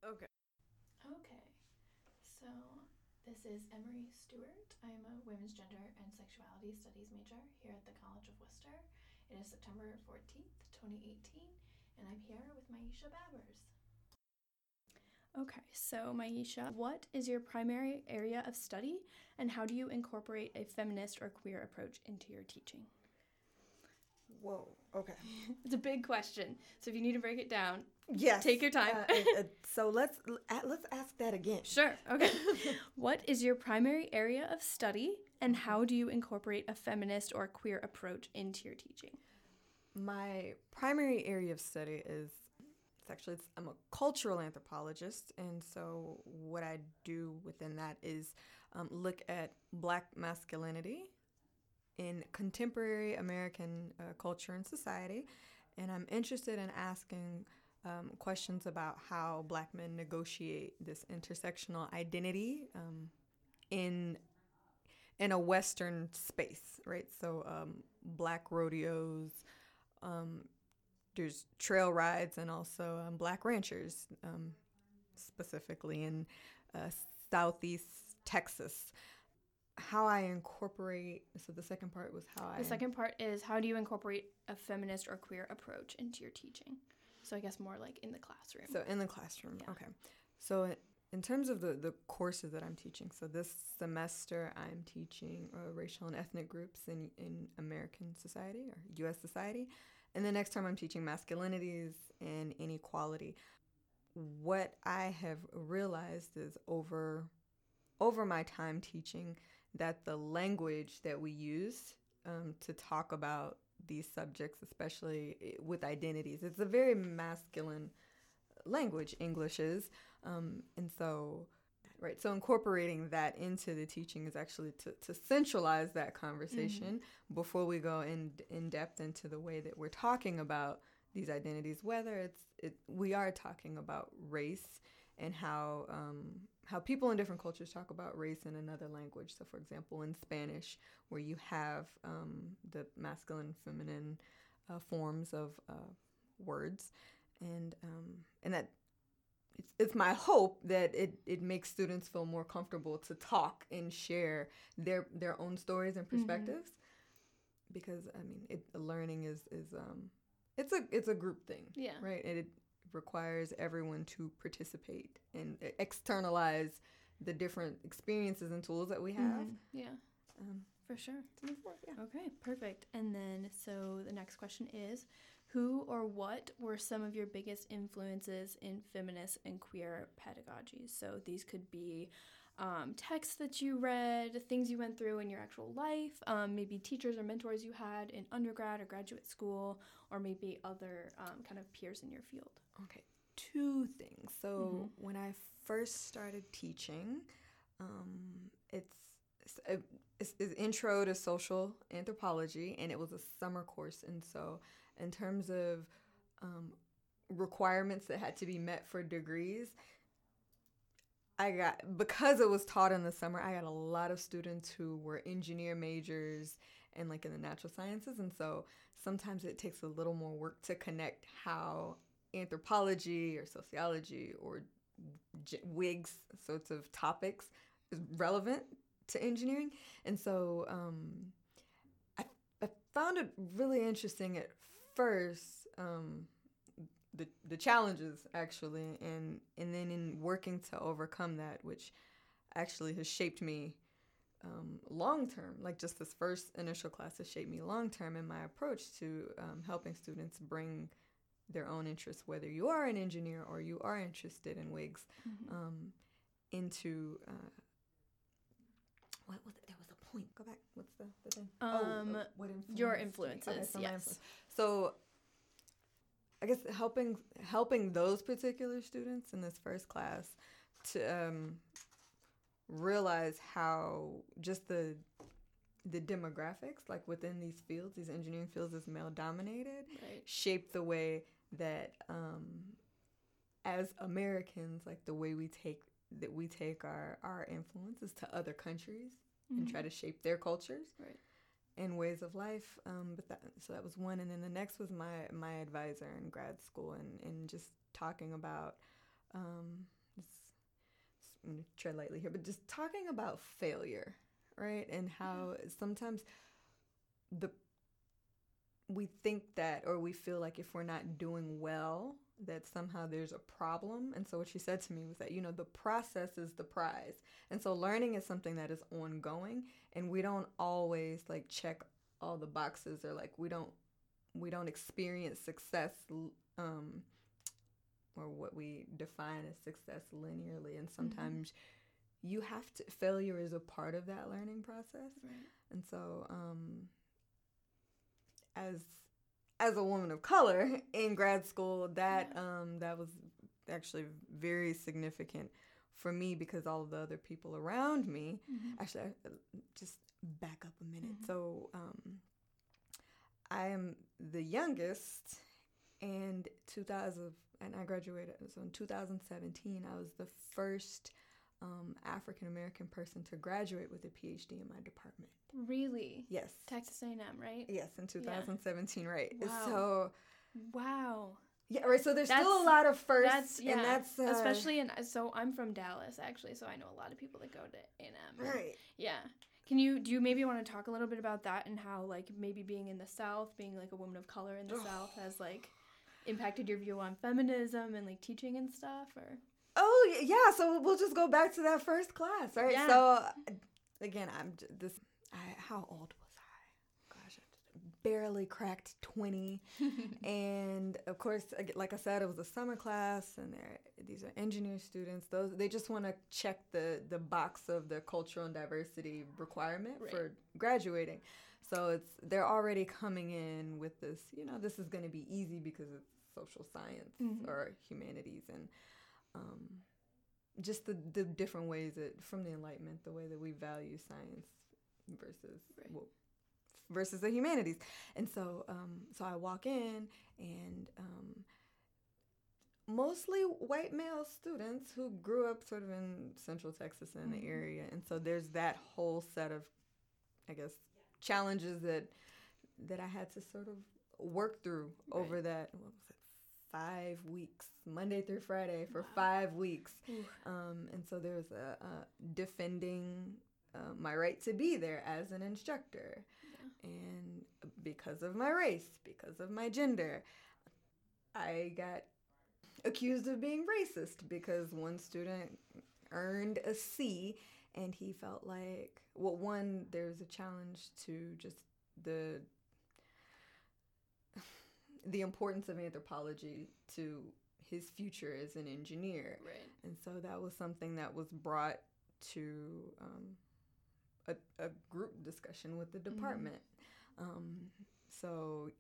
Okay. Okay, so this is Emery Stewart. I am a women's gender and sexuality studies major here at the College of Worcester. It is September 14th, 2018, and I'm here with Maisha Babbers. Okay, so Maisha, what is your primary area of study, and how do you incorporate a feminist or queer approach into your teaching? Whoa. Okay. It's a big question, so if you need to break it down, Yes. take your time. So let's ask that again. Sure. Okay. What is your primary area of study, and how do you incorporate a feminist or queer approach into your teaching? My primary area of study is I'm a cultural anthropologist, and so what I do within that is look at Black masculinity in contemporary American culture and society, and I'm interested in asking questions about how Black men negotiate this intersectional identity in a Western space, right? So Black rodeos, there's trail rides, and also Black ranchers, specifically in Southeast Texas. How I incorporate, so the second part was The second part is, how do you incorporate a feminist or queer approach into your teaching? So I guess more like in the classroom. So in the classroom, Yeah. okay. So in terms of the courses that I'm teaching, so this semester I'm teaching racial and ethnic groups in American society or U.S. society. And the next term I'm teaching masculinities and inequality. What I have realized is over my time teaching that the language that we use to talk about these subjects, especially with identities, it's a very masculine language, English is. And so, right, so incorporating that into the teaching is actually to centralize that conversation before we go in depth into the way that we're talking about these identities, whether we are talking about race and how people in different cultures talk about race in another language. So, for example, in Spanish, where you have the masculine, feminine forms of words, and that it's my hope that it makes students feel more comfortable to talk and share their own stories and perspectives, because I mean, learning is it's a group thing, Yeah. right? And it requires everyone to participate and externalize the different experiences and tools that we have. Yeah, for sure. To move forward, yeah. Okay, perfect. And then, so the next question is, who or what were some of your biggest influences in feminist and queer pedagogies? So these could be texts that you read, things you went through in your actual life, maybe teachers or mentors you had in undergrad or graduate school, or maybe other kind of peers in your field. Okay, two things. So when I first started teaching, it's intro to social anthropology, and it was a summer course. And so in terms of requirements that had to be met for degrees, because it was taught in the summer, I got a lot of students who were engineer majors and like in the natural sciences. And so sometimes it takes a little more work to connect how anthropology or sociology or WIGS sorts of topics is relevant to engineering. And so I found it really interesting at first, the challenges actually, and then in working to overcome that, which actually has shaped me long term. Like just this first initial class has shaped me long term in my approach to helping students bring their own interests, whether you are an engineer or you are interested in WIGS, into what was it? There was a point. Go back. What's the thing? What influence? Your influences. Okay, so my yes. influence. So I guess helping those particular students in this first class to realize how just the demographics, like within these fields, these engineering fields, is male dominated, Right. shape the way that as Americans, like the way we take our influences to other countries and try to shape their cultures. Right. And ways of life, so that was one, and then the next was my advisor in grad school, and just talking about I'm gonna tread lightly here, but just talking about failure, right? And how sometimes we think that, or we feel like if we're not doing well, that somehow there's a problem. And so what she said to me was that, the process is the prize. And so learning is something that is ongoing, and we don't always like check all the boxes, or like we don't experience success, or what we define as success linearly. And sometimes failure is a part of that learning process. Right. And so, as a woman of color in grad school, that was actually very significant for me, because all of the other people around me, actually, just back up a minute. So, I am the youngest, and I graduated. So in 2017, I was the first African American person to graduate with a PhD in my department. Really? Yes. Texas A&M, right? Yes, in 2017, right? Wow. So. Wow. Yeah, right. So there's still a lot of firsts, and that's especially so I'm from Dallas, actually, so I know a lot of people that go to A&M. Right. Yeah. Do you maybe want to talk a little bit about that, and how like maybe being in the South, being like a woman of color in the South, has like impacted your view on feminism and like teaching and stuff? Or yeah, so we'll just go back to that first class, right? Yeah. So again, how old was I? Gosh, I barely cracked 20. And of course, like I said, it was a summer class, and these are engineer students. They just want to check the box of the cultural and diversity requirement for graduating. So they're already coming in with this, this is going to be easy because it's social science or humanities, and just the different ways that from the Enlightenment, the way that we value science versus the humanities. And so I walk in, and mostly white male students who grew up sort of in Central Texas and the area. And so there's that whole set of, I guess, challenges that I had to sort of work through over that, 5 weeks, Monday through Friday for 5 weeks. And so there's a defending my right to be there as an instructor. And because of my race, because of my gender, I got accused of being racist because one student earned a C, and he felt like, there's a challenge to just the importance of anthropology to his future as an engineer. Right. And so that was something that was brought to a group discussion with the department. So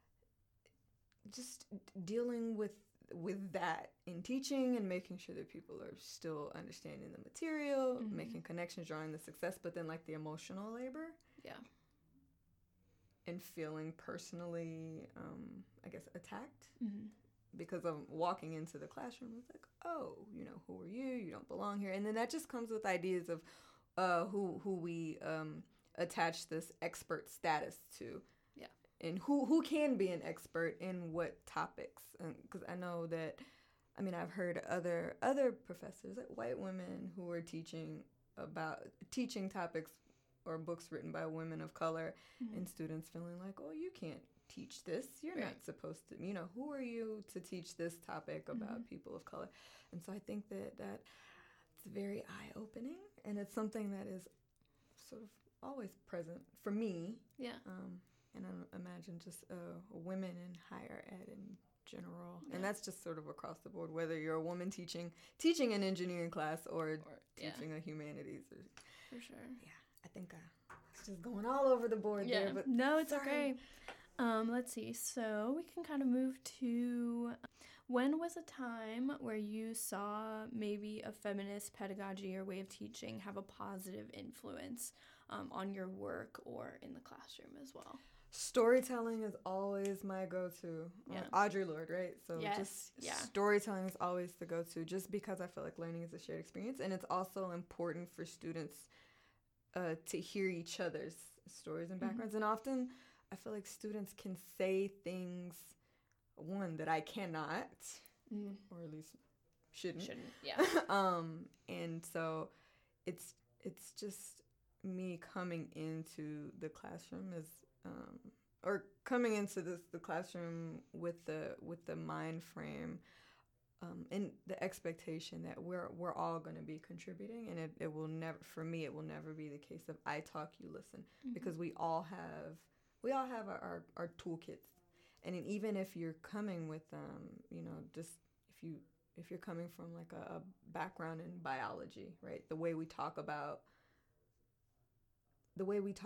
just dealing with that in teaching, and making sure that people are still understanding the material, making connections, drawing the success, but then like the emotional labor. Yeah. And feeling personally, I guess, attacked because of walking into the classroom. It's like, oh, who are you? You don't belong here. And then that just comes with ideas of who we attach this expert status to. Yeah. And who can be an expert in what topics. Because I know that, I've heard other professors, like white women, who are teaching topics or books written by women of color, and students feeling like, oh, you can't teach this. You're not supposed to, who are you to teach this topic about people of color? And so I think that it's very eye-opening, and it's something that is sort of always present for me. Yeah. And I imagine just women in higher ed in general. And that's just sort of across the board, whether you're a woman teaching an engineering class or teaching a humanities. For sure. Yeah. I think it's just going all over the board there. But no, it's sorry. okay. Let's see. So we can kind of move to, when was a time where you saw maybe a feminist pedagogy or way of teaching have a positive influence on your work or in the classroom as well? Storytelling is always my go-to. Audre Lorde, right? So storytelling is always the go-to, just because I feel like learning is a shared experience. And it's also important for students to hear each other's stories and backgrounds. And often I feel like students can say things, that I cannot, or at least shouldn't. Yeah. And so it's just me coming into the classroom as or coming into the classroom with the mind frame and the expectation that we're all going to be contributing, and it will never, for me, it will never be the case of I talk, you listen, because we all have our toolkits, and even if you're coming with just if you're coming from like a background in biology, right, the way we talk about the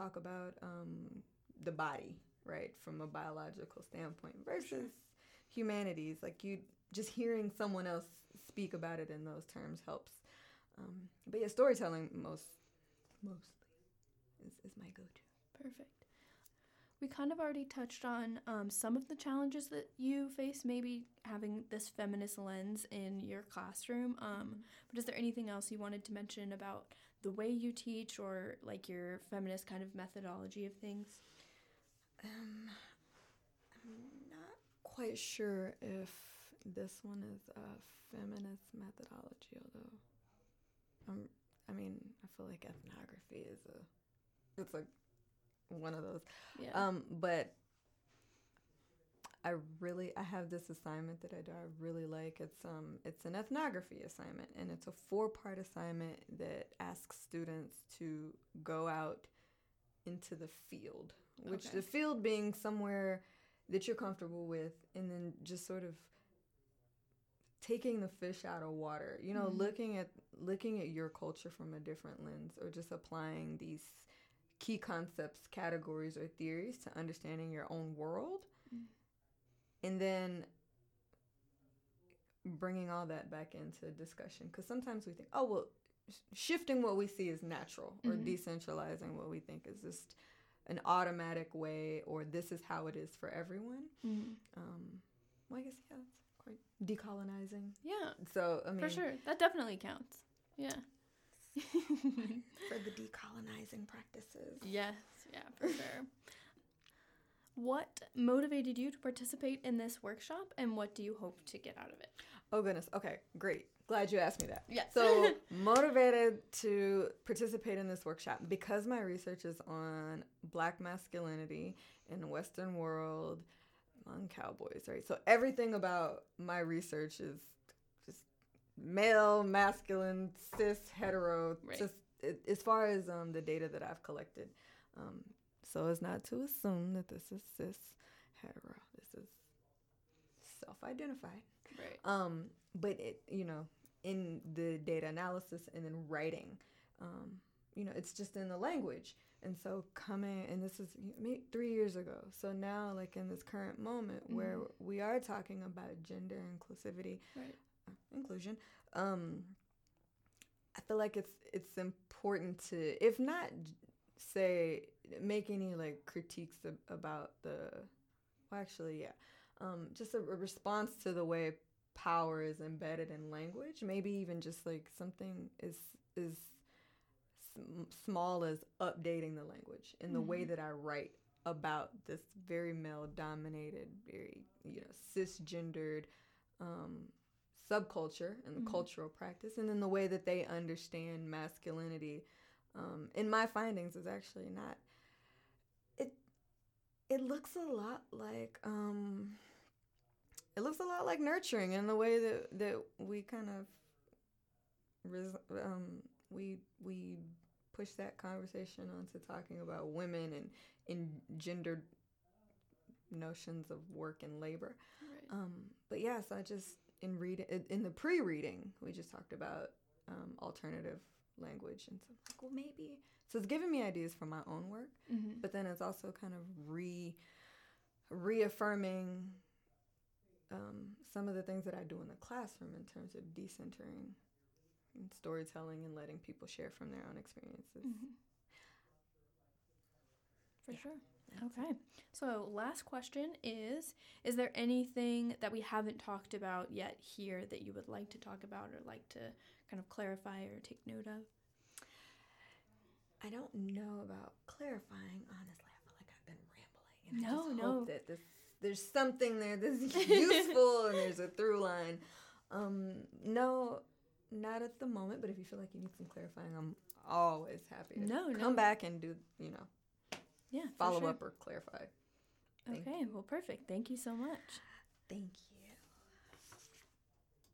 body, right, from a biological standpoint versus humanities, like you just hearing someone else speak about it in those terms helps. But yeah, storytelling mostly is my go-to. Perfect. We kind of already touched on some of the challenges that you face, maybe having this feminist lens in your classroom. But is there anything else you wanted to mention about the way you teach or like your feminist kind of methodology of things? I'm not quite sure if this one is a feminist methodology, although I feel like ethnography it's like one of those. Yeah. But I have this assignment that I do. I really like. It's an ethnography assignment, and it's a 4-part assignment that asks students to go out into the field, which the field being somewhere that you're comfortable with, and then just sort of taking the fish out of water, looking at your culture from a different lens, or just applying these key concepts, categories, or theories to understanding your own world, and then bringing all that back into discussion. Because sometimes we think, oh, well, shifting what we see is natural, or decentralizing what we think is just an automatic way, or this is how it is for everyone. Well, I guess, yeah, that's quite decolonizing. Yeah. So, I mean, for sure. That definitely counts. Yeah. For the decolonizing practices. Yes, yeah, for sure. What motivated you to participate in this workshop, and what do you hope to get out of it? Oh, goodness. Okay, great. Glad you asked me that. Yes. So, motivated to participate in this workshop because my research is on Black masculinity in the Western world among cowboys, right? So, everything about my research is just male, masculine, cis, hetero, right. Just as far as the data that I've collected. So as not to assume that this is cis, hetero. This is self-identified. Right. But it, in the data analysis and then writing, it's just in the language. And so and this is 3 years ago. So now, like in this current moment where we are talking about gender inclusivity, right. Inclusion, I feel like it's important to, if not say, make any like critiques about just a response to the way power is embedded in language. Maybe even just like something is small as updating the language in the way that I write about this very male-dominated, very cisgendered subculture and the cultural practice, and then the way that they understand masculinity. In my findings is actually not. It looks a lot like nurturing in the way that we kind of we push that conversation onto talking about women and gendered notions of work and labor. Right. But yeah, so I just in the pre-reading we just talked about alternative language, and so I'm like, well, maybe. So it's giving me ideas for my own work, but then it's also kind of reaffirming some of the things that I do in the classroom in terms of decentering and storytelling and letting people share from their own experiences. For sure. Okay. So last question is there anything that we haven't talked about yet here that you would like to talk about or like to kind of clarify or take note of? I don't know about clarifying. Honestly, I feel like I've been rambling. And I just hope that there's something there that's useful and there's a through line. No, not at the moment, but if you feel like you need some clarifying, I'm always happy to come back and do, Yeah, follow up or clarify. Okay, well, perfect. Thank you so much. Thank you.